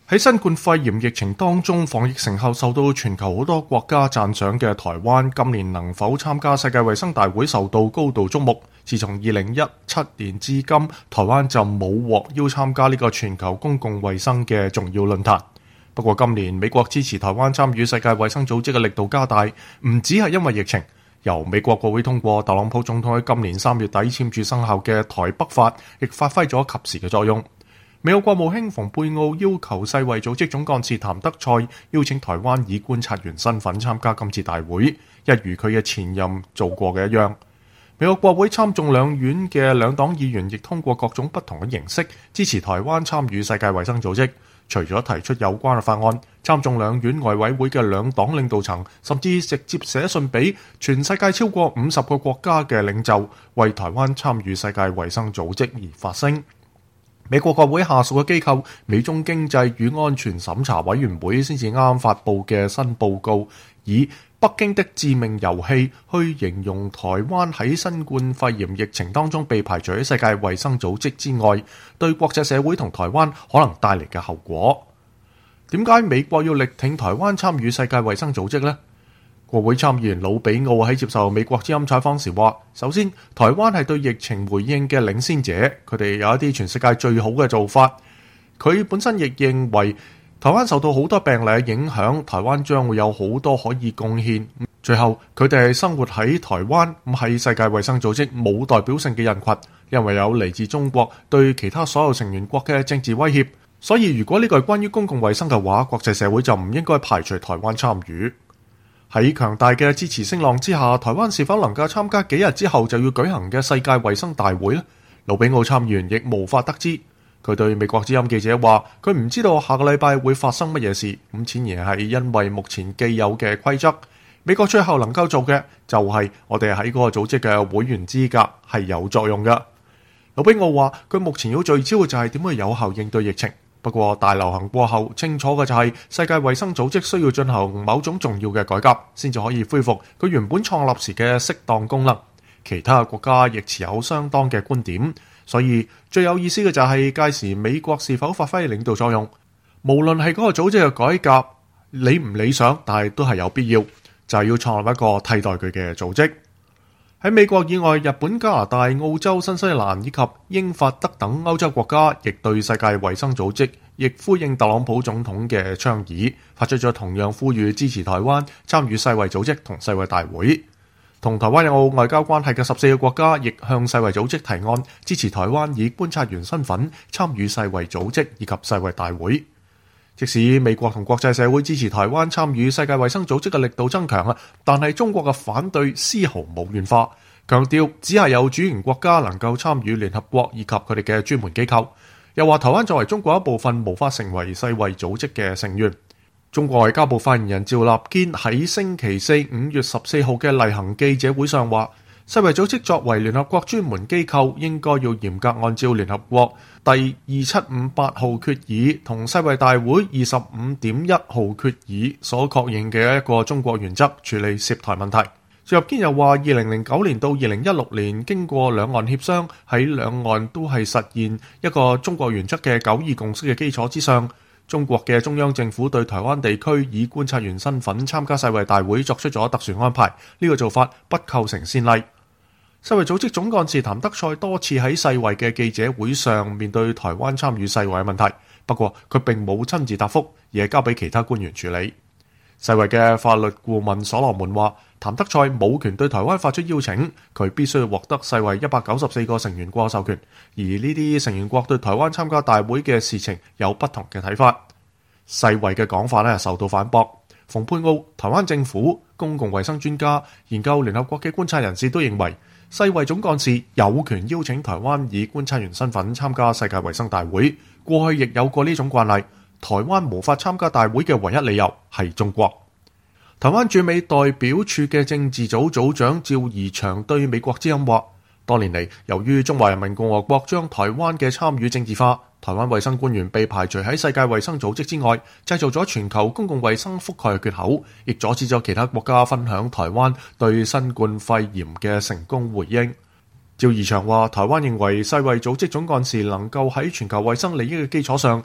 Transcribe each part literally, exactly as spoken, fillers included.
喺新冠肺炎疫情當中，防疫成效受到全球好多國家讚賞嘅台灣，今年能否參加世界衛生大會受到高度矚目。自從二零一七年至今，台灣就冇獲邀參加呢個全球公共衛生嘅重要論壇。不過今年美國支持台灣參與世界衛生組織嘅力度加大，唔只係因為疫情。由美國國會通過，特朗普總統喺今年三月底簽署生效嘅台北法，亦發揮咗及時嘅作用。美國國務卿蓬佩奧要求世衛組織總幹事譚德塞邀請台灣以觀察員身份參加今次大會，一如佢嘅前任做過嘅一樣。美國國會參眾兩院嘅兩黨議員亦通過各種不同嘅形式支持台灣參與世界衛生組織。除咗提出有關嘅法案，參眾兩院外委會嘅兩黨領導層甚至直接寫信俾全世界超過五十個國家嘅領袖，為台灣參與世界衛生組織而發聲。美國國會下屬嘅機構美中經濟與安全審查委員會先至啱啱發布嘅新報告，以北京的致命遊戲去形容台灣喺新冠肺炎疫情當中被排除喺世界衛生組織之外，對國際社會同台灣可能帶嚟嘅後果。點解美國要力挺台灣參與世界衛生組織呢？國會參議員魯比奧喺接受美國之音採訪時話，首先，台灣係對疫情回應嘅領先者，佢哋有一啲全世界最好嘅做法。佢本身亦認為台灣受到好多病例嘅影響，台灣將會有好多可以貢獻。最後，佢哋係生活喺台灣，唔係世界衛生組織冇代表性嘅人群，因為有嚟自中國對其他所有成員國嘅政治威脅。所以如果呢個係關於公共衛生嘅話，國際社會就唔應該排除台灣參與。喺強大嘅支持聲浪之下，台灣是否能夠參加幾日之後就要舉行嘅世界衛生大會呢？魯比奧參議員亦無法得知。佢對美國之音記者話，佢唔知道下個禮拜會發生乜嘢事，咁顯然係因為目前既有嘅規則。美國最後能夠做嘅就係我哋喺嗰個組織嘅會員資格係有作用嘅。魯比奧話，佢目前要聚焦嘅就係點去有效應對疫情。不過大流行過後，清楚嘅就係世界衛生組織需要進行某種重要嘅改革，先至可以恢復佢原本創立時嘅適當功能。其他國家亦持有相當嘅觀點，所以最有意思嘅就係屆時美國是否發揮領導作用。無論係嗰個組織嘅改革理唔理想，但係都係有必要，就係要創立一個替代佢嘅組織。喺美國以外，日本、加拿大、澳洲、新西蘭以及英法德等歐洲國家，亦對世界衛生組織亦呼應特朗普總統嘅倡議，發出咗同樣呼籲支持台灣參與世衛組織同世衛大會。同台灣有外交關係嘅十四個國家，亦向世衛組織提案，支持台灣以觀察員身份參與世衛組織以及世衛大會。即使美國同國際社會支持台灣參與世界衛生組織嘅力度增強啊，但係中國嘅反對絲毫冇軟化，強調只係有主權國家能夠參與聯合國以及佢哋嘅專門機構。又話台灣作為中國一部分，無法成為世衛組織嘅成員。中國外交部發言人趙立堅喺星期四五月十四號嘅例行記者會上話，世衛組織作為聯合國專門機構，應該要嚴格按照聯合國第二七五八號決議同世衛大會二十五點一號決議所確認嘅一個中國原則處理涉台問題。趙立堅又話，二零零九年到二零一六年，經過兩岸協商，喺兩岸都係實現一個中國原則嘅九二共識嘅基礎之上，中國嘅中央政府對台灣地區以觀察員身份參加世衛大會作出咗特殊安排，呢、這個做法不構成先例。世衛組織總幹事譚德塞多次喺世衛嘅記者會上面對台灣參與世衛嘅問題，不過佢並冇親自答覆，而係交俾其他官員處理。世衛嘅法律顧問所羅門話，譚德塞冇權對台灣發出邀請，佢必須獲得世衛一百九十四個成員國授權，而呢啲成員國對台灣參加大會嘅事情有不同嘅睇法。世衛嘅講法咧受到反駁。蓬佩奧、台灣政府、公共衛生專家、研究聯合國嘅觀察人士都認為，世衛總幹事有權邀請台灣以觀察員身份參加世界衛生大會。過去亦有過呢種慣例。台灣無法參加大會嘅唯一理由係中國。台灣駐美代表處嘅政治組組長趙怡翔對美國之音話，多年嚟，由於中華人民共和國將台灣嘅參與政治化，台灣衛生官員被排除喺世界衛生組織之外，製造咗全球公共衛生覆蓋嘅缺口，亦阻止咗其他國家分享台灣對新冠肺炎嘅成功回應。趙怡翔話，台灣認為世衛組織總幹事能夠喺全球衛生利益嘅基礎上，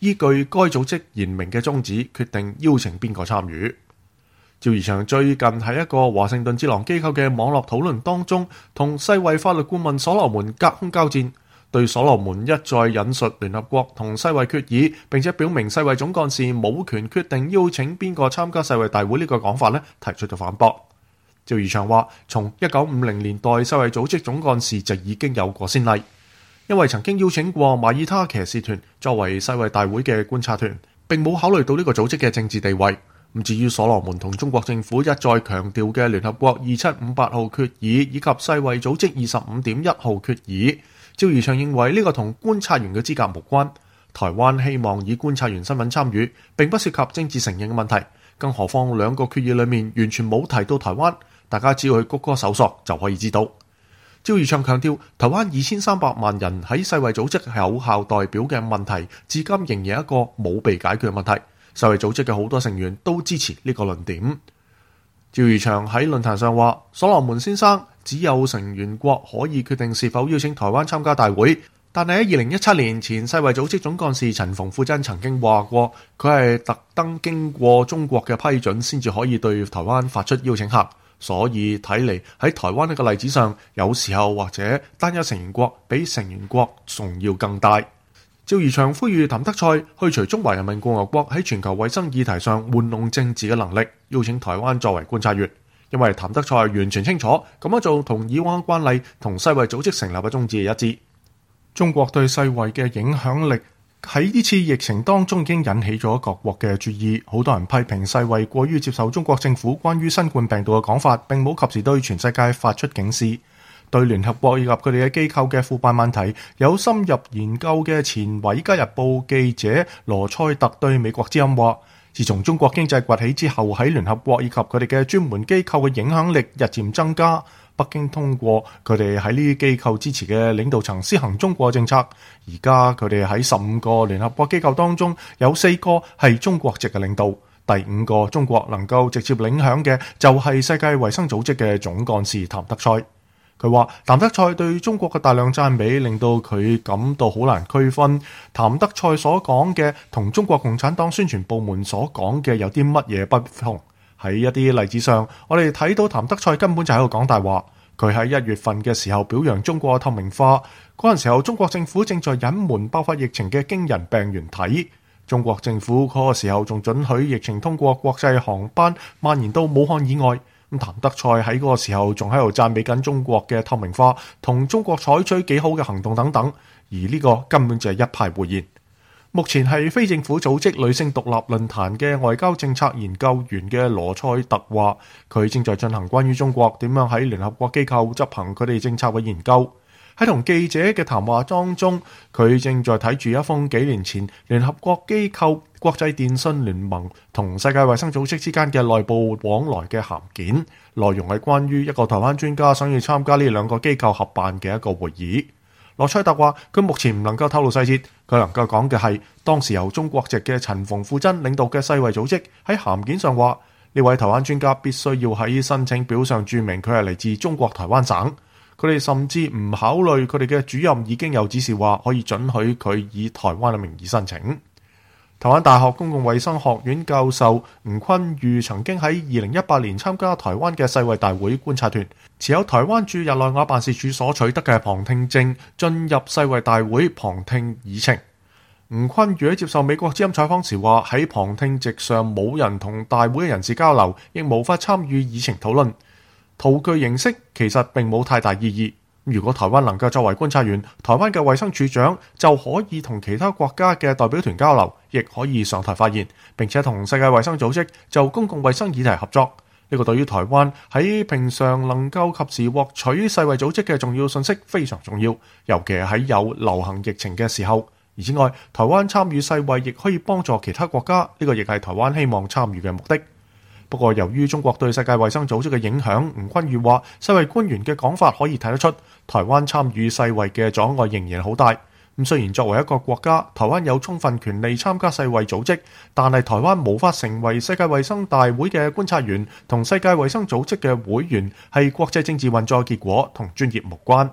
依據該組織言明嘅宗旨，決定邀請邊個參與。趙怡翔最近喺一個華盛頓智囊機構嘅網絡討論當中，同世衛法律顧問所羅門隔空交戰，對所羅門一再引述聯合國同世衛決議，並且表明世衛總幹事冇權決定邀請邊個參加世衛大會呢個講法呢，提出咗反駁。趙怡翔話：從一九五零年代世衛組織總幹事就已經有過先例，因為曾經邀請過馬耳他騎士團作為世衛大會嘅觀察團，並冇考慮到呢個組織嘅政治地位。咁至於所羅門同中國政府一再強調嘅聯合國二七五八號決議以及世衛組織二十五點一號決議，趙怡翔認為呢個同觀察員嘅資格無關。台灣希望以觀察員身份參與，並不涉及政治承認嘅問題，更何況兩個決議裏面完全冇提到台灣，大家只要去谷歌搜索就可以知道。趙怡翔強調，台灣二千三百萬人喺世衛組織有效代表嘅問題，至今仍然一個冇被解決嘅問題。世衛組織嘅好多成員都支持呢個論點。趙怡翔喺論壇上話：所羅門先生只有成員國可以決定是否邀請台灣參加大會，但係喺二零一七年前世衛組織總幹事陳馮富珍曾經話過，佢係特登經過中國嘅批准先至可以對台灣發出邀請函。所以睇嚟喺台灣呢個例子上，有時候或者單一成員國比成員國重要更大。趙怡翔呼籲譚德塞去除中華人民共和國喺全球衛生議題上玩弄政治嘅能力，邀請台灣作為觀察員，因為譚德塞完全清楚咁樣做同以往慣例同世衛組織成立嘅宗旨係一致。中國對世衛嘅影響力喺呢次疫情當中已經引起咗各國嘅注意，好多人批評世衛過於接受中國政府關於新冠病毒嘅講法，並冇及時對全世界發出警示。對聯合國以及佢哋嘅機構嘅腐敗問題有深入研究嘅前《華爾街日報》記者羅塞特對美國之音話：自從中國經濟崛起之後，喺聯合國以及佢哋嘅專門機構嘅影響力日漸增加。北京通過佢哋喺呢啲機構支持嘅領導層施行中國政策，而家佢哋喺十五個聯合國機構當中有四個係中國籍嘅領導，第五個中國能夠直接領響嘅就係世界衛生組織嘅總幹事譚德塞。佢話譚德塞對中國嘅大量讚美令到佢感到好難區分譚德塞所講嘅同中國共產黨宣傳部門所講嘅有啲乜嘢不同。喺一啲例子上，我哋睇到譚德塞根本就喺度講大話。佢喺一月份嘅時候表揚中國透明化，嗰陣時候中國政府正在隱瞞爆發疫情嘅驚人病原體。中國政府嗰個時候仲准許疫情通過國際航班蔓延到武漢以外。咁譚德塞喺嗰個時候仲喺度讚美緊中國嘅透明化同中國採取幾好嘅行動等等，而呢個根本就係一派胡言。目前係非政府組織女性獨立論壇嘅外交政策研究員嘅羅塞特話，佢正在進行關於中國點樣喺聯合國機構執行佢哋政策嘅研究。喺同記者嘅談話當中，佢正在睇住一封幾年前聯合國機構、國際電信聯盟同世界衛生組織之間嘅內部往來嘅函件，內容係關於一個台灣專家想要參加呢兩個機構合辦嘅一個會議。羅塞特話：佢目前唔能夠透露細節，佢能夠講嘅係當時由中國籍嘅陳馮富珍領導嘅世衛組織喺函件上話，呢位台灣專家必須要喺申請表上註明佢係嚟自中國台灣省。佢哋甚至唔考慮佢哋嘅主任已經有指示話可以准許佢以台灣嘅名義申請。台灣大學公共衛生學院教授吳坤裕曾經喺二零一八年參加台灣嘅世衛大會觀察團，持有台灣駐日內瓦辦事處所取得嘅旁聽證，進入世衛大會旁聽議程。吳坤裕喺接受美國之音採訪時話：喺旁聽席上冇人同大會嘅人士交流，亦無法參與議程討論。徒具形式其實並冇太大意義。如果台灣能夠作為觀察員，台灣嘅衛生署長就可以同其他國家嘅代表團交流，亦可以上台發言，並且同世界衛生組織就公共衛生議題合作。呢個對於台灣喺平常能夠及時獲取世衛組織嘅重要信息非常重要，尤其係喺有流行疫情嘅時候。而之外，台灣參與世衛亦可以幫助其他國家，呢個亦係台灣希望參與嘅目的。不過，由於中國對世界衛生組織嘅影響，吳坤裕話世衛官員嘅講法可以睇得出，台灣參與世衛嘅阻礙仍然好大。咁雖然作為一個國家，台灣有充分權利參加世衛組織，但係台灣無法成為世界衛生大會嘅觀察員同世界衛生組織嘅會員，係國際政治運作結果，同專業無關。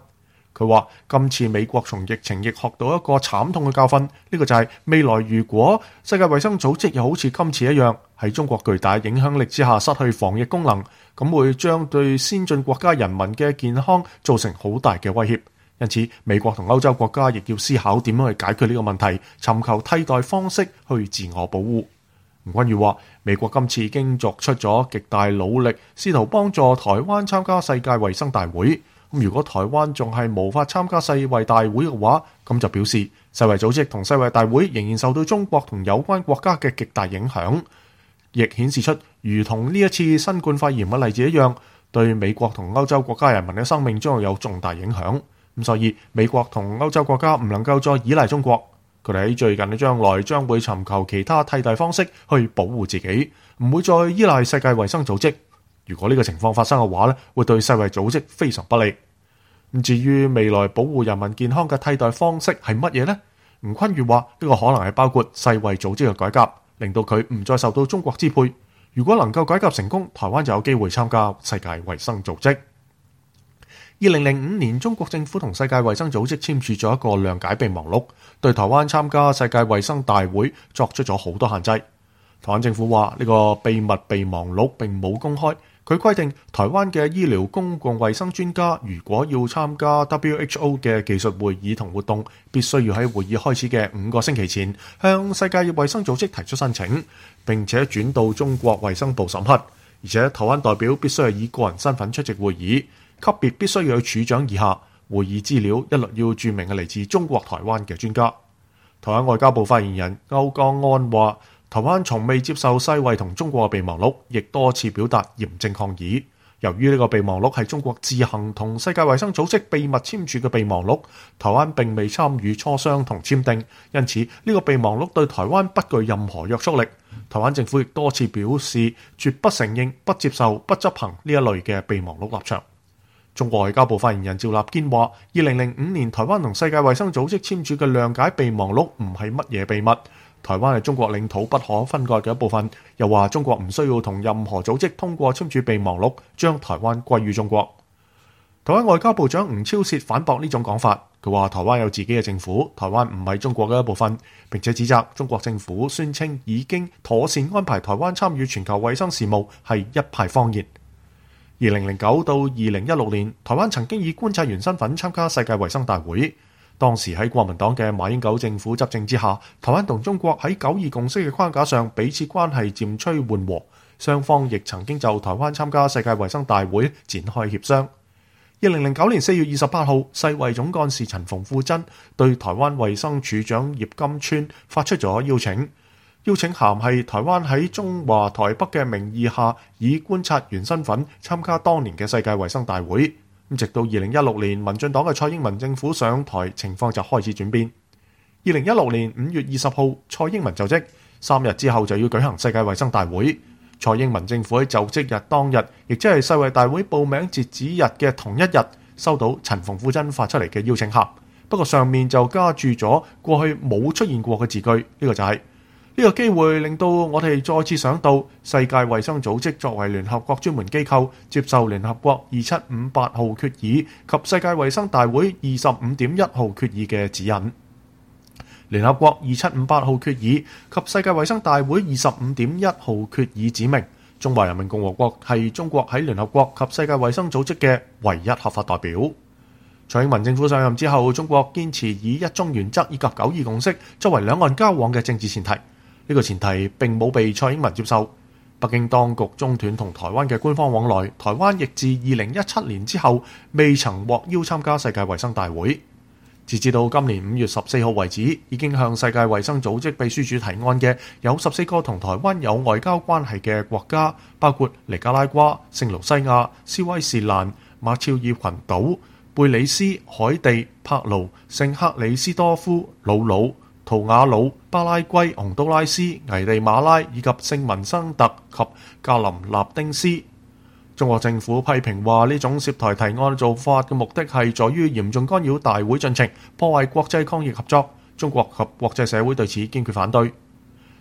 佢話今次美國從疫情亦學到一個慘痛嘅教訓，呢個就係未來如果世界衛生組織又好似今次一樣喺中國巨大影響力之下失去防疫功能，咁會將對先進國家人民嘅健康造成好大嘅威脅。因此，美國同歐洲國家亦要思考點樣去解決呢個問題，尋求替代方式去自我保護。吳君如話，美國今次已經作出咗極大努力，試圖幫助台灣參加世界衛生大會。咁如果台灣仲係無法參加世衛大會嘅話，咁就表示世衛組織同世衛大會仍然受到中國同有關國家嘅極大影響，亦顯示出如同呢一次新冠肺炎嘅例子一樣，對美國同歐洲國家人民嘅生命將會有重大影響。咁所以美國同歐洲國家唔能夠再依賴中國，佢哋喺最近嘅將來將會尋求其他替代方式去保護自己，唔會再依賴世界衛生組織。如果呢個情況發生嘅話咧，會對世衛組織非常不利。咁至於未來保護人民健康嘅替代方式係乜嘢呢？吳坤如話呢個可能係包括世衛組織嘅改革，令到佢唔再受到中國支配。如果能夠改革成功，台灣就有機會參加世界衛生組織。二零零五年，中國政府同世界衛生組織簽署咗一個諒解備忘錄，對台灣參加世界衛生大會作出咗好多限制。台灣政府話呢個秘密備忘錄並冇公開，佢規定台灣嘅醫療公共衛生專家如果要參加 W H O 嘅技術會議同活動，必須要喺會議開始嘅五個星期前向世界衛生組織提出申請，並且轉到中國衛生部審核，而且台灣代表必須係以個人身份出席會議，級別必須要有處長以下，會議資料一律要註明係嚟自中國台灣嘅專家。台灣外交部發言人歐江安話，台灣從未接受世衛同中國嘅備忘錄，亦多次表達嚴正抗議。由於呢個備忘錄係中國自行同世界衛生組織秘密簽署嘅備忘錄，台灣並未參與磋商同簽訂，因此呢個備忘錄對台灣不具任何約束力。台灣政府亦多次表示絕不承認、不接受、不執行呢一類嘅備忘錄立場。中國外交部發言人趙立堅話，二零零五年台灣同世界衛生組織簽署嘅諒解備忘錄唔係乜嘢秘密，台灣係中國領土不可分割嘅一部分。又話中國唔需要同任何組織通過簽署備忘錄將台灣歸於中國。台灣外交部長吳釗燮反駁呢種講法，佢話台灣有自己嘅政府，台灣唔係中國嘅一部分，並且指責中國政府宣稱已經妥善安排台灣參與全球衛生事務係一派謊言。二零零九到二零一六年，台灣曾經以觀察員身份參加世界衛生大會。當時喺國民黨嘅馬英九政府執政之下，台灣同中國喺九二共識嘅框架上彼此關係漸趨緩和，雙方亦曾經就台灣參加世界衛生大會展開協商。二零零九年四月二十八號，世衛總幹事陳馮富珍對台灣衛生署長葉金川發出咗邀請。邀請函係台灣喺中華台北嘅名義下，以觀察員身份參加當年嘅世界衛生大會。直到二零一六年，民進黨嘅蔡英文政府上台，情況就開始轉變。二零一六年五月二十號，蔡英文就職，三日之後就要舉行世界衛生大會。蔡英文政府喺就職日當日，亦即係世衛大會報名截止日嘅同一日，收到陳馮富珍發出嚟嘅邀請函。不過上面就加注咗過去冇出現過嘅字句，呢、這個就係、是。呢個機會令到我哋再次想到世界衛生組織作為聯合國專門機構，接受聯合國二七五八號決議及世界衛生大會二十五點一號決議嘅指引。聯合國二七五八號決議及世界衛生大會二十五點一號決議指明，中華人民共和國係中國喺聯合國及世界衛生組織嘅唯一合法代表。蔡英文政府上任之後，中國堅持以一中原則以及九二共識作為兩岸交往嘅政治前提。呢個前提並冇被蔡英文接受，北京當局中斷同台灣嘅官方往來，台灣亦自二零一七年之後未曾獲邀參加世界衛生大會。截至到今年五月十四號為止，已經向世界衛生組織秘書處提案嘅有十四個同台灣有外交關係嘅國家，包括尼加拉瓜、聖盧西亞、斯威士蘭、馬紹爾群島、貝里斯、海地、帕勞、聖克里斯多夫、魯魯、圖瓦魯、巴拉圭、洪都拉斯、危地馬拉以及聖文森特及格林納丁斯。中國政府批評話，呢種涉台提案做法嘅目的係在於嚴重干擾大會進程，破壞國際抗疫合作。中國及國際社會對此堅決反對。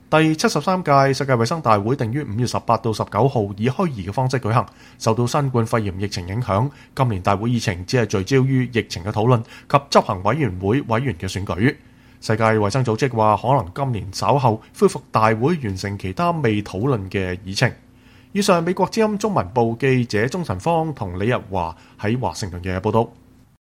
第七十三屆世界衛生大會定於五月十八到十九號以虛擬嘅方式舉行。受到新冠肺炎疫情影響，今年大會議程只係聚焦於疫情嘅討論及執行委員會委員嘅選舉。世界衛生組織話，可能今年稍後恢復大會完成其他未討論嘅議程。以上美國之音中文部記者鍾晨芳同李日華喺華盛頓嘅報道。